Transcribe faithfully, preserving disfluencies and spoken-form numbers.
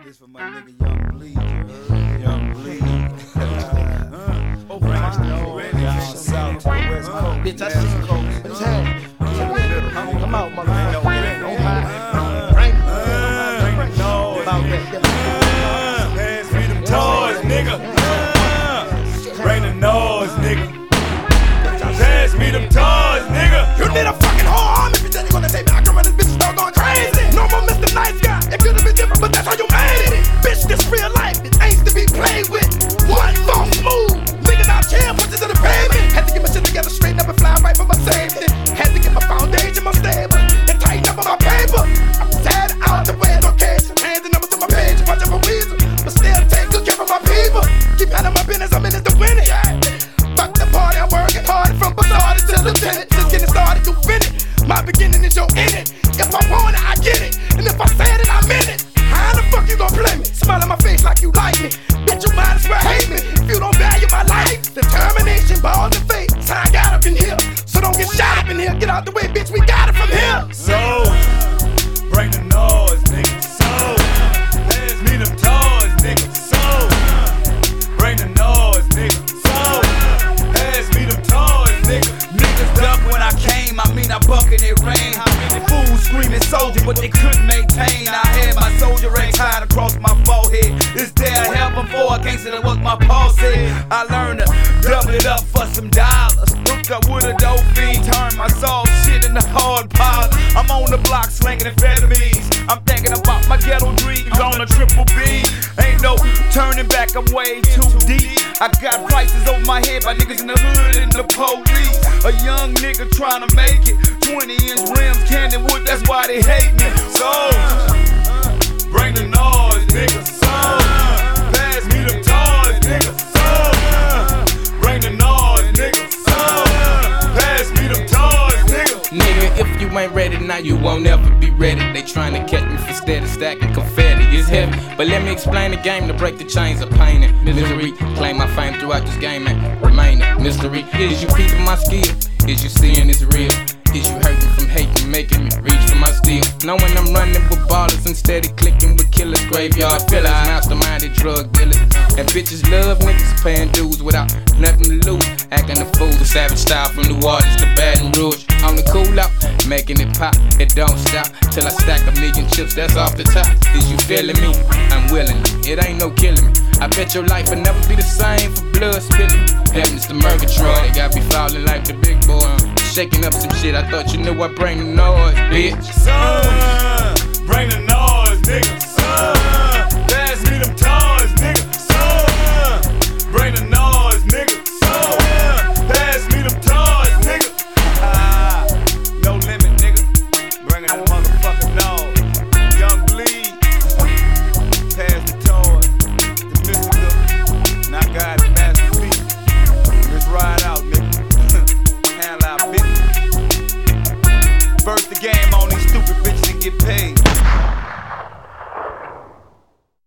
This for my nigga Young Bleed, you heard? Young Bleed. uh, Over my nose, down south to the west coast. Bitch, I see you. What's happening? Come out, motherfucker. Don't mind. Bring it. About that. Pass me them toys, nigga. Bring the noise, nigga. Pass me them toys, nigga. You need a fucking whole arm if you think you gonna take me. I come run this bitch start going crazy. No more Mister Nice Guy. It could have been different, but that's how you made it. Bitch, this real life. It ain't to be played with. One fall smooth. Niggas out here, punches to the pavement. Had to get my shit together, straighten up and fly right for my safety. Had to get my foundation more stable and tighten up on my paper. I'm sad out the way, no case. Hands and numbers to my page, punch up a weasel. But still take good care of my people. Keep handling my business, I'm in it to win it. Fuck the party, I'm working hard from bazaar to lieutenant. Just getting started, you finish. My beginning is your ending. If I want it, I get it. And if I said it, I meant it. How the fuck you gon' play me? Smile on my face like you like me. Bitch, you might as well hate me. If you don't value my life, determination, balls and faith. Time got up in here, so don't get shot up in here. Get out the way, bitch, we got it from here. So, bring the noise, nigga. So, pass me them toys, nigga. So, bring the noise, nigga. So, pass me them toys, nigga. Niggas duck when I came, I mean I buck and it rain. Fools screaming soldier, but they couldn't maintain. I had my soldier ring tied across my forehead. Is there heaven for a gangster? That was my Paul said. I learned to double it up for some dollars. Hook up with a dope fiend, turn my soft shit into hard pile. I'm on the block slinging amphetamines. I'm thinking about my ghetto dreams on a triple B. Ain't no turning back, I'm way too deep. I got prices over my head by niggas in the hood and the police. A young nigga trying to make it. twenty inch rims, candy wood, that's why they hate me. So, bring the noise, nigga. So, pass me them toys, nigga. So, bring the noise, nigga. So, pass me them toys, nigga. Nigga, if you ain't ready now, you won't ever be ready. They trying to catch me for steady stacking confetti. It's heavy, but let me explain the game to break the chains of pain and misery. Claim my fame throughout this game and remain a mystery. Is you peeping my skill? Is you seeing it's real? Is you hurting from hating, making me reach for my steel? Knowing I'm running with ballers and steady clicking with killers, graveyard fillers, masterminded drug dealers. And bitches love niggas paying dues without nothing to lose. Acting a fool, the savage style from New Orleans to Baton Rouge. On the cool up, making it pop, it don't stop till I stack a million chips, that's off the top. Is you feeling me? I'm willing, it ain't no killing me. I bet your life will never be the same for blood spilling. Heaven's the Murgatroyd, they got me falling like the big boy. Shaking up some shit, I thought you knew I bring the noise, bitch. Son, bring the noise, nigga. Son, pass me them toys, nigga. Son, bring the noise, nigga. Son, pass me them toys, nigga. Ah, no limit, nigga. Bringing that motherfucking noise. Young Bleed, pass the toys. The mystical, and I got the masterpiece. Let's ride out, nigga. Handle our business. First the game on these stupid bitches and get paid.